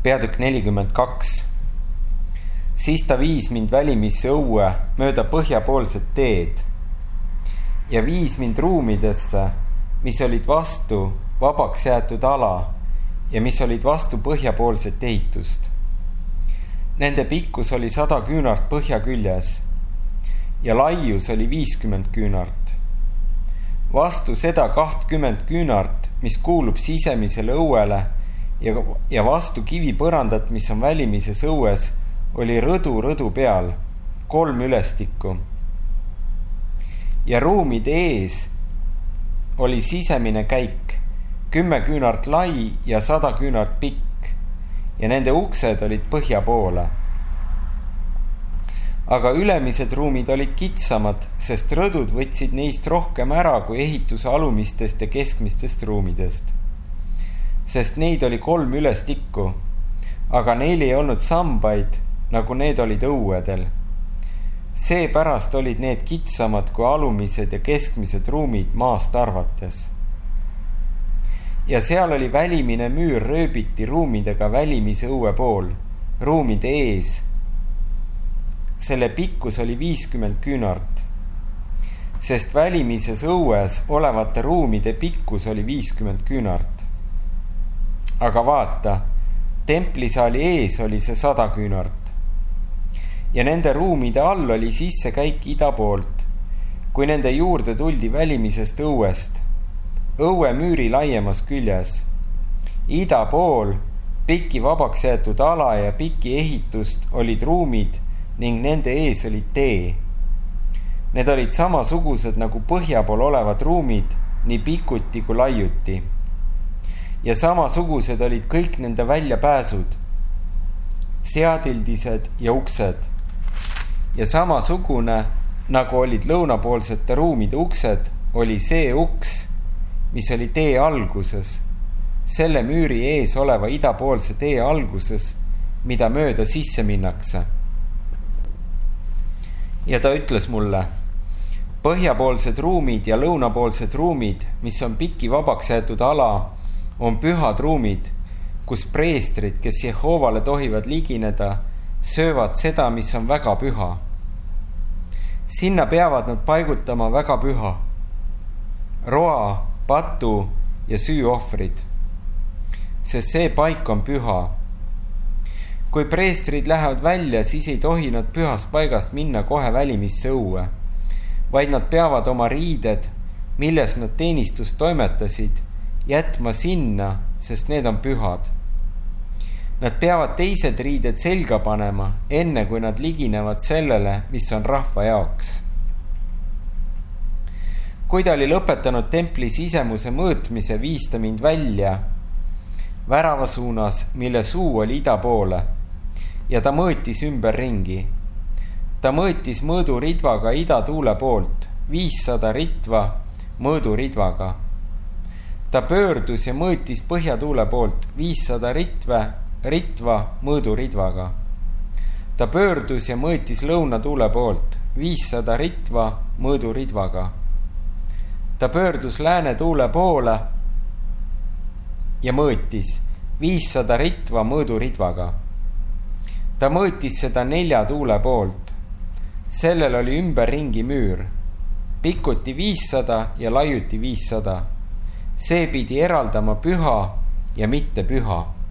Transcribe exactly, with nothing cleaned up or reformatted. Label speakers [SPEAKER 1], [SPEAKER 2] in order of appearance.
[SPEAKER 1] peatükk nelikümmend kaks. Siis ta viis mind välimisse õue mööda põhjapoolset teed ja viis mind ruumidesse, mis olid vastu vabaks jäetud ala ja mis olid vastu põhjapoolset ehitust. Nende pikkus oli sada küünart põhja küljes ja laius oli viiskümmend küünart. Vastu seda kahtkümmend küünart, mis kuulub sisemisele õuele ja, ja vastu kivipõrandat, mis on välimises õues, oli rõdu rõdu peal, kolm ülestikku. Ja ruumide ees oli sisemine käik, kümme küünart lai ja sada küünart pikk ja nende uksed olid põhja poole. Aga ülemised ruumid olid kitsamad, sest rõdud võtsid neist rohkem ära kui ehituse alumistest ja keskmistest ruumidest. Sest neid oli kolm ülestikku, aga neil ei olnud sambaid, nagu need olid õuedel. Seepärast olid need kitsamad kui alumised ja keskmised ruumid maast arvates. Ja seal oli välimine müür rööbiti ruumidega välimise õue pool, ruumide ees. Selle pikkus oli viiskümmend küünart, sest välimises õues olevate ruumide pikkus oli viiskümmend küünart. Aga vaata, templisaali ees oli see sada küünart. Ja nende ruumide all oli sissekäik ida poolt, kui nende juurde tuldi välimisest õuest, õue müüri laiemas küljes. Ida pool, piki vabaks jäetud ala ja piki ehitust olid ruumid ning nende ees oli tee. Need olid samasugused nagu põhja pool olevad ruumid, nii pikuti kui laiuti. Ja samasugused olid kõik nende väljapääsud, seadildised ja uksed. Ja samasugune, nagu olid lõunapoolsete ruumide uksed, oli see uks, mis oli tee alguses, selle müüri ees oleva idapoolse tee alguses, mida mööda sisse minnakse. Ja ta ütles mulle, põhjapoolsed ruumid ja lõunapoolsed ruumid, mis on piki vabaks jäetud ala, on pühad ruumid, kus preestrid, kes Jehovale tohivad ligineda, söövad seda, mis on väga püha. Sinna peavad nad paigutama väga püha, roa, patu ja süüohvrid, sest see paik on püha. Kui preestrid lähevad välja, siis ei tohi nad pühast paigast minna kohe välimisse õue, vaid nad peavad oma riided, milles nad teenistust toimetasid, jätma sinna, sest need on pühad. Nad peavad teised riided selga panema, enne kui nad liginevad sellele, mis on rahva jaoks. Kui ta oli lõpetanud templi sisemuse mõõtmise, viis ta mind välja värava suunas, mille suu oli ida poole, ja ta mõõtis ümber ringi. Ta mõõtis mõõduridvaga ida tuule poolt, viissada ritva mõõduridvaga. Ta pöördus ja mõõtis põhjatuule poolt, viissada ritve ritva mõõduridvaga. Ta pöördus ja mõõtis lõunatuule poolt, viissada ritva mõõduridvaga. Ta pöördus lääne tuule poole ja mõõtis viissada ritva mõõduridvaga. Ta mõõtis seda nelja tuule poolt. Sellel oli ümberringi müür, pikuti viissada ja laiuti viissada. See pidi eraldama püha ja mitte püha.